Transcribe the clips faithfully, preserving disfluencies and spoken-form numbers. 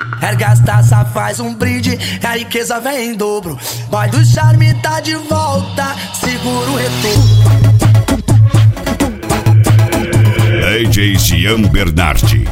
Erga as taças, faz um brinde, a riqueza vem em dobro. Boy do charme tá de volta, segura o retorno. D J Jean Bernardi.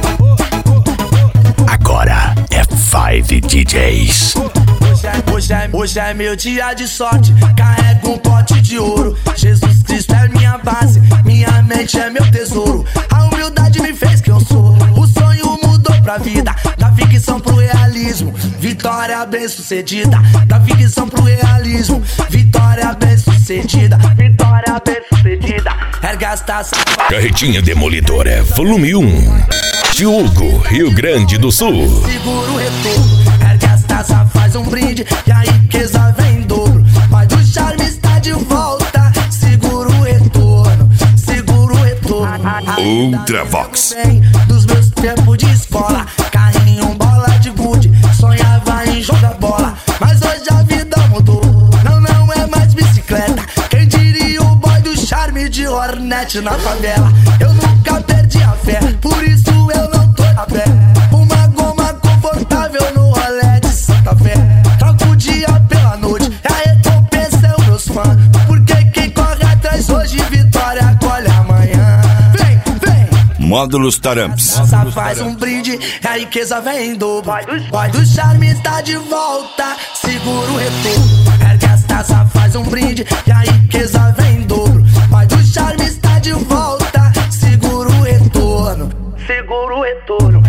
Agora é Five D Js. Hoje é, hoje, é, hoje é meu dia de sorte, carrego um pote de ouro. Jesus Cristo é minha base, minha mente é meu tesouro. A humildade me fez quem eu sou, o sonho mudou pra vida. Da ficção pro realismo, vitória bem sucedida. Da ficção pro realismo, vitória bem sucedida. Vitória bem sucedida. Erga as taças. Carretinha Demolidora, volume um. Hugo, Rio Grande do Sul. Segura o retorno, erga as taças, faz um brinde e a riqueza vem em dobro. Mas o charme está de volta, segura o retorno, segura o retorno. Ultravox. Dos meus tempos de escola, carrinho, bola de gude, sonhava em jogar bola. Mas hoje a vida mudou, não, não é mais bicicleta. Quem diria o boy do charme de Hornet na favela? Eu nunca perdi a fé, por isso eu não tô na pé. Uma goma confortável no rolê de Santa Fé. Troco o dia pela noite, a recompensa é os meus fãs. Porque quem corre atrás hoje, vitória colhe amanhã. Vem, vem. Módulos Taramps. Nossa, faz um brinde, a riqueza vem em dobro. Boy do charme está de volta, segura o retorno. Erga as taças, faz um brinde, e a riqueza vem em dobro. Boy do charme está de volta, segura o retorno. Segura o retorno.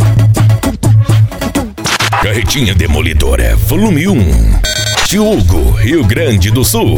Carretinha Demolidora, volume um. Hugo, Rio Grande do Sul.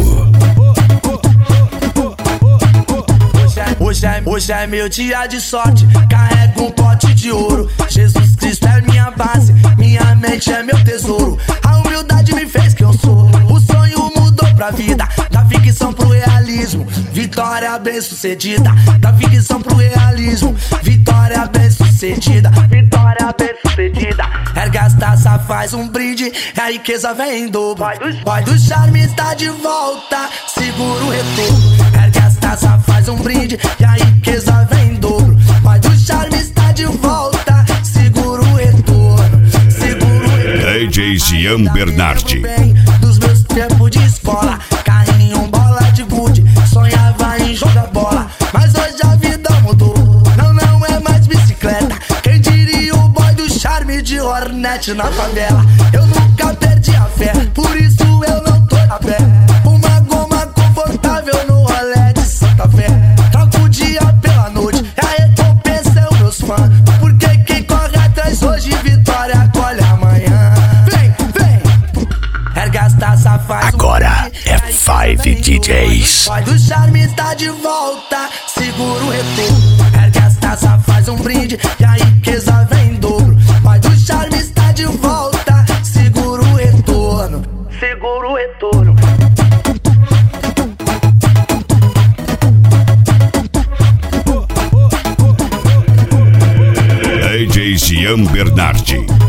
Hoje é, hoje, é, hoje é meu dia de sorte, carrego um pote de ouro. Jesus Cristo é minha base, minha mente é meu tesouro. A humildade me fez quem eu sou, o sonho mudou pra vida. Da ficção pro realismo, vitória bem sucedida. Da ficção pro realismo, vitória bem sucedida. Vitória bem sucedida. Erga as taças, faz um brinde, a riqueza vem em dobro. Boy do charme está de volta, segura o retorno. Erga as taças, faz um brinde, e a riqueza vem em dobro. Boy do charme está de volta, segura o retorno. Segura o retorno. D J Jean Bernardi. Dos meus tempos de escola, carrinho, bola de gude, sonhava em jogar bola. Mas hoje a vida mudou, não, não é mais bicicleta. Quem diria o boy do charme de Hornet na favela? Eu nunca perdi a fé, por isso eu não tô na pé. Uma goma confortável no rolê de Santa Fé. Troco o dia pela noite, a recompensa é os meus fãs. Porque quem corre atrás hoje, vitória colhe amanhã. Vem, vem. Erga as taças, faz Agora é Five D Js. Boy do charme está de volta, segura o retorno. Erga as taças, faz um brinde, e a riqueza vem em dobro. Boy do charme está de volta, segura o retorno. Segura o retorno. D J Jean Bernardi.